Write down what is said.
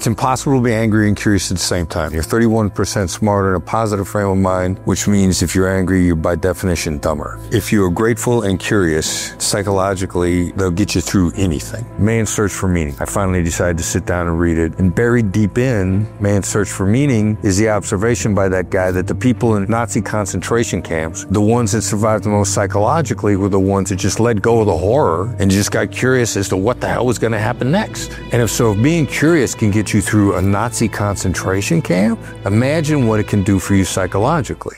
It's impossible to be angry and curious at the same time. You're 31% smarter in a positive frame of mind, which means if you're angry, you're by definition dumber. If you are grateful and curious, psychologically, they'll get you through anything. Man's Search for Meaning. I finally decided to sit down and read it. And buried deep in Man's Search for Meaning is the observation by that guy that the people in Nazi concentration camps, the ones that survived the most psychologically, were the ones that just let go of the horror and just got curious as to what the hell was going to happen next. And if being curious can get you through a Nazi concentration camp, imagine what it can do for you psychologically.